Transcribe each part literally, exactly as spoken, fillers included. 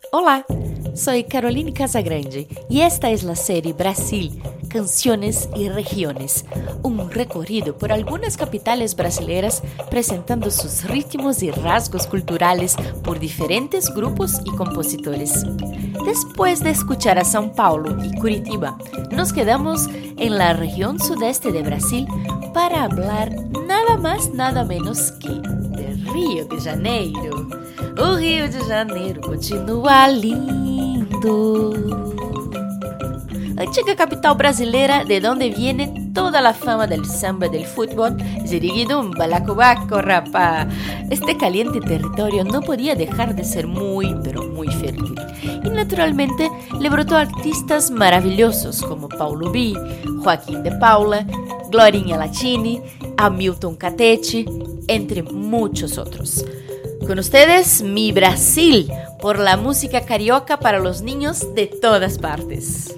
Hola, soy Caroline Casagrande y esta es la serie Brasil, Canciones y Regiones, un recorrido por algunas capitales brasileñas presentando sus ritmos y rasgos culturales por diferentes grupos y compositores. Después de escuchar a São Paulo y Curitiba, nos quedamos en la región sudeste de Brasil para hablar nada más nada menos que de Rio de Janeiro. O Rio de Janeiro continua lindo. Antiga capital brasileira de donde viene toda la fama del samba del fútbol, Ziriguidum, Balacobaco, rapá. Este caliente territorio no podía dejar de ser muy, pero muy fértil. Y naturalmente le brotó artistas maravillosos como Paulo B, Joaquim de Paula, Glorinha Latini, Hamilton Catete, entre muchos otros. Con ustedes, Mi Brasil, por la música carioca para los niños de todas partes.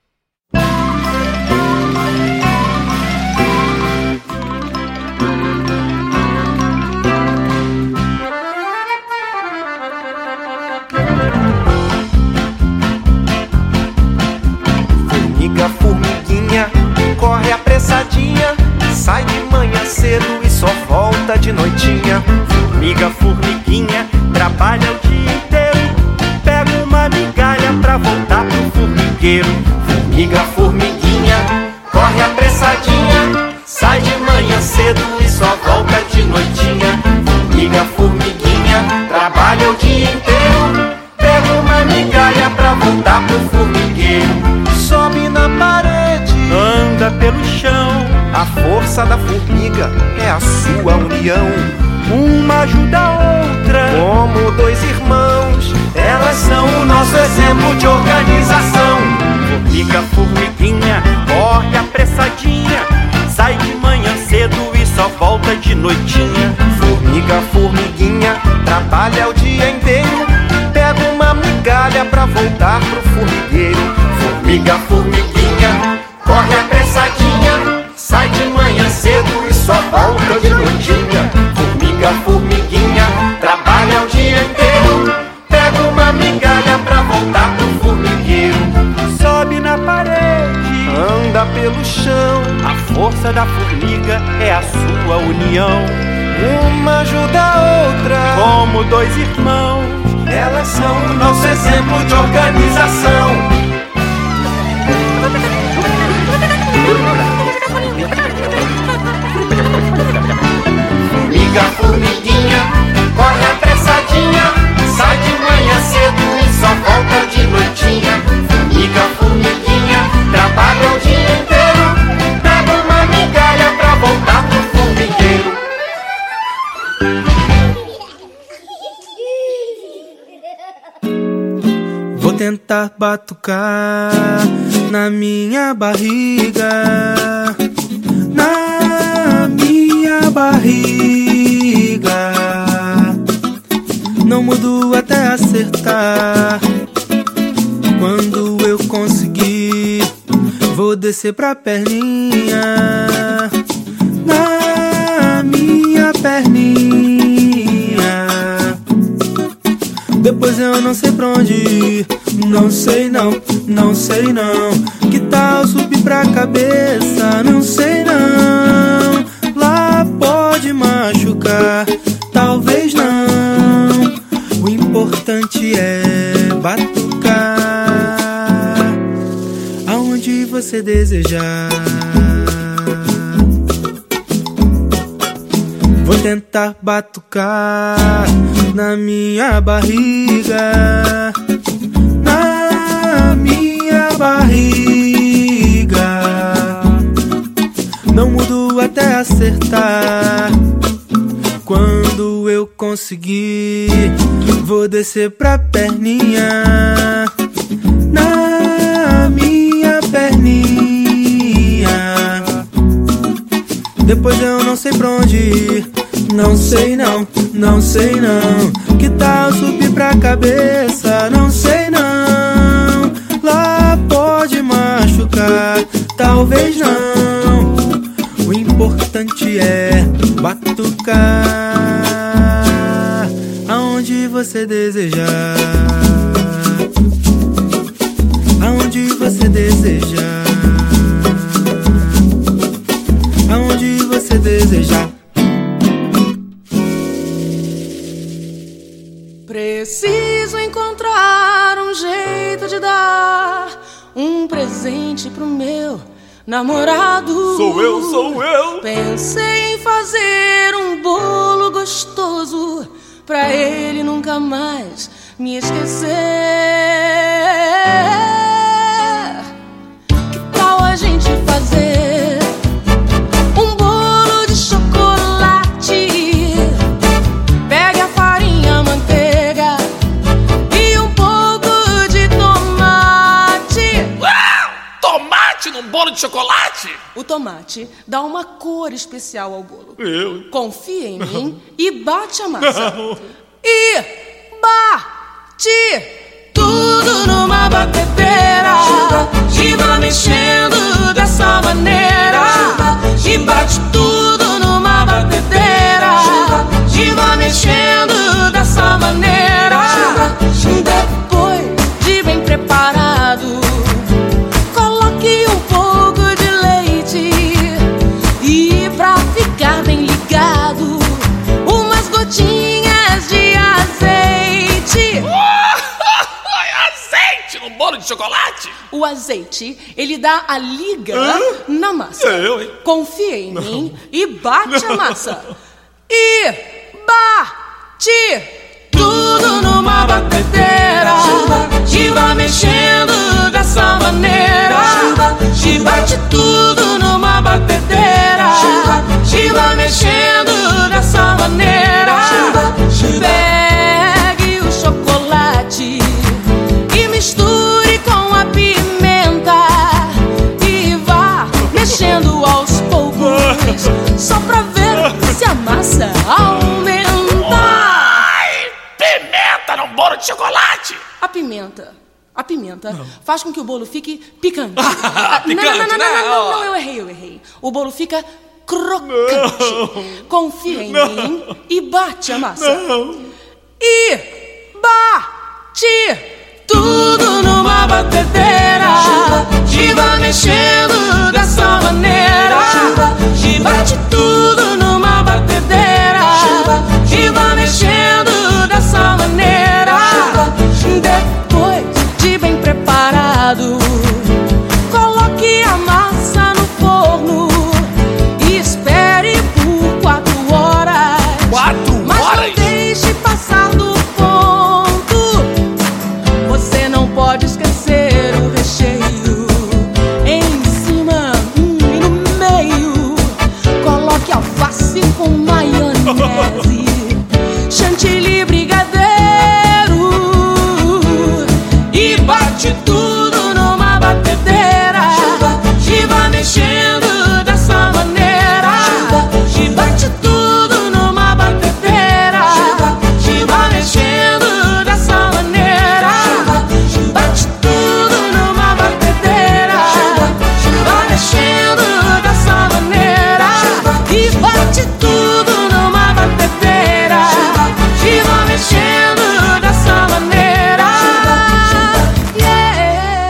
Formiga, formiguinha, corre apressadinha, sai de manhã cedo e só volta de noitinha. Formiga, formiguinha, trabalha o dia inteiro, pega uma migalha pra voltar pro formigueiro. Formiga, formiguinha, corre apressadinha, sai de manhã cedo e só volta de noitinha. Formiga, formiguinha, trabalha o dia inteiro, pega uma migalha pra voltar pro formigueiro. Sobe na parede, anda pelo chão, a força da formiga é a sua união. Uma ajuda a outra, como dois irmãos, elas são o nosso exemplo de organização. Formiga, formiguinha, corre apressadinha, sai de manhã cedo e só volta de noitinha. Formiga, formiguinha, trabalha o dia inteiro, pega uma migalha pra voltar pro formigueiro. Formiga, formiguinha, corre apressadinha, sai de manhã cedo e só volta de noitinha. Formiga, formiguinha, trabalha o dia inteiro, pega uma migalha pra voltar pro formigueiro. Sobe na parede, anda pelo chão, a força da formiga é a sua união. Uma ajuda a outra, como dois irmãos, elas são o nosso exemplo de organização. Formiga, formiguinha, corre apressadinha, sai de manhã cedo e só volta de noitinha. Formiga, formiguinha, trabalha o dia inteiro, pega uma migalha pra voltar pro formigueiro. Vou tentar batucar na minha barriga, na minha barriga. Não mudo até acertar. Quando eu conseguir, vou descer pra perninha, na minha perninha. Depois eu não sei pra onde ir, não sei não, não sei não. Que tal subir pra cabeça, não sei não. Lá pode machucar, talvez não. O importante é batucar aonde você desejar. Vou tentar batucar na minha barriga, na minha barriga. Não mudo até acertar. Quando eu conseguir, vou descer pra perninha, na minha perninha. Depois eu não sei pra onde ir, não sei não, não sei não. Que tal subir pra cabeça, não sei não. Lá pode machucar, talvez não. O importante é batucar aonde você desejar. você desejar, aonde você desejar. Preciso encontrar um jeito de dar um presente pro meu namorado. Sou eu, sou eu. Pensei em fazer um bolo gostoso pra ele nunca mais me esquecer. Que tal a gente fazer um bolo de chocolate? Pega a farinha, a manteiga e um pouco de tomate. Uau! Tomate num bolo de chocolate? O tomate dá uma cor especial ao bolo. Eu? Confia em mim e bate a massa. E bate tudo numa batedeira e vai mexendo dessa maneira. E bate tudo numa batedeira e vai mexendo dessa maneira. Depois de bem preparado, coloque um pouco de leite e pra ficar bem ligado, umas gotinhas de azeite. Azeite num bolo de chocolate? O azeite, ele dá a liga Hã? na massa. É eu, hein? Confia em Não. mim e bate Não. a massa. E bate tudo numa batedeira e vai mexendo dessa maneira. E bate tudo numa batedeira e vai mexendo dessa maneira. Pegue o chocolate e misture com a pimenta e vá mexendo aos poucos, só pra ver se a massa aumenta. Ai, pimenta num bolo de chocolate? A pimenta, a pimenta faz com que o bolo fique picante. Picante, não, não, não, não, né? não, não, não, eu errei, eu errei. O bolo fica crocante. Confia em Não. mim e bate a massa. Não. E bate tudo numa batedeira e vai mexendo dessa maneira. E bate tudo numa batedeira e vai mexendo dessa maneira. Depois de bem preparado, coloque a massa no forno e espere por quatro horas. Quatro Mas horas? não deixe passar do ponto. Você não pode esquecer o recheio em cima hum, e no meio. Coloque alface com maionese, chantilly, brigadeiro e bate tudo numa batedeira e vai mexendo dessa maneira. E bate tudo numa batedeira e vai mexendo dessa maneira. Bate tudo numa batedeira e vai mexendo dessa maneira. E bate tudo numa batedeira e vai mexendo dessa maneira. Yeah.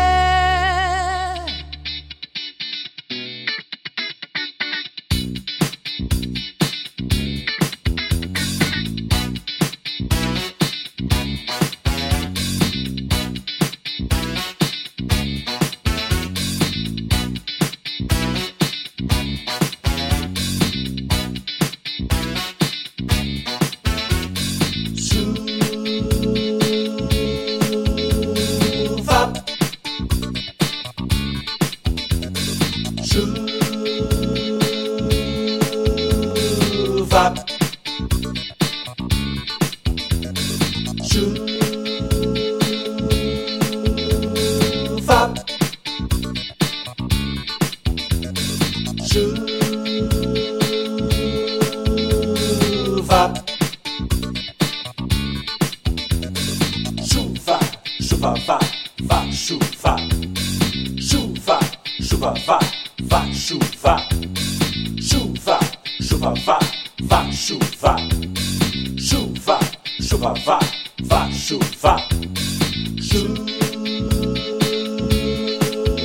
Chuva, chuva, vá, vá, chuva. Chuva, chuva, vá, vá, chuva. Chuva, chuva, vá, vá, chuva. Chuva, chuva, vá, vá, chuva. Chuva,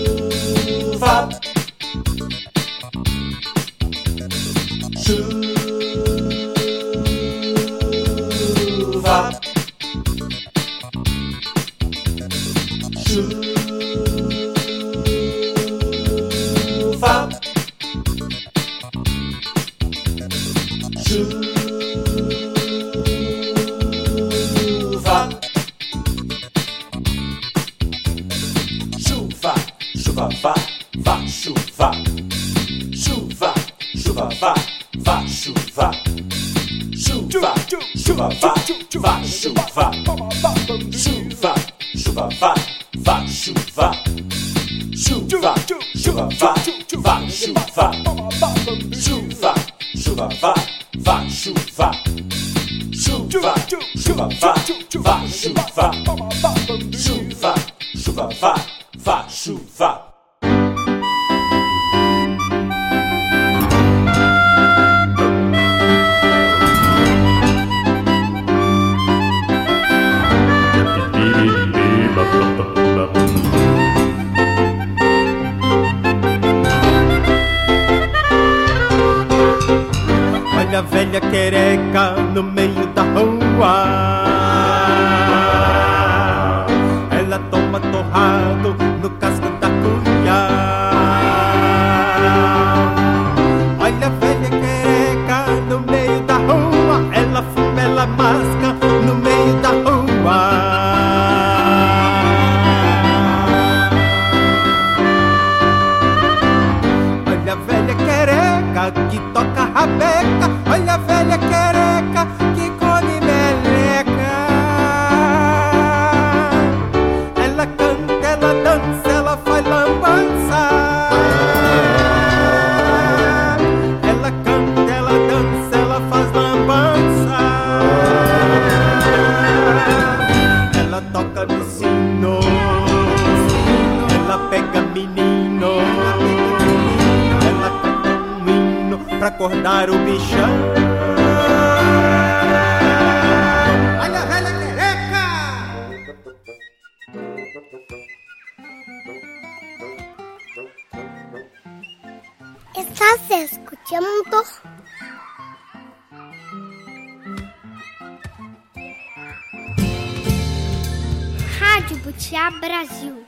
Chuva, chuva vai, vai chuva. Chuva, chuva vai, vai chuva. Chuva, chuva vai, vai chuva. Chuva, chuva vai, vai chuva. Chuva, chuva vai, vai chuva. Olha a velha quereca no meio da rua. Ela toma torrado no casco da cuia. Olha a velha quereca no meio da rua. Ela fuma, ela masca no meio da rua. Olha a velha quereca que toca rabeca. Olha a velha quereca que come meleca. Ela canta, ela dança, ela faz lambança. Ela canta, ela dança, ela faz lambança. Ela toca no sino, ela pega menino. Ela canta um hino pra acordar o bichão. Olha a velha quereca! Estás escuchando Rádio Butiá Brasil.